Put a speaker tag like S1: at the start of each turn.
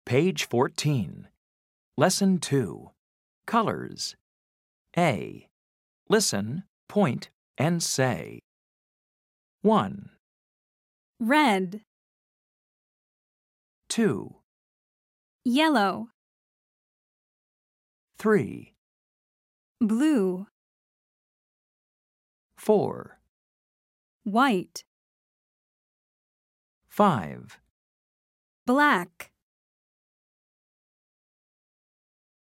S1: Page 14. Lesson 2. Colors. A. Listen, point, and say. 1,
S2: Red,
S1: 2,
S2: yellow,
S1: 3,
S2: blue,
S1: 4,
S2: white,
S1: 5,
S2: black,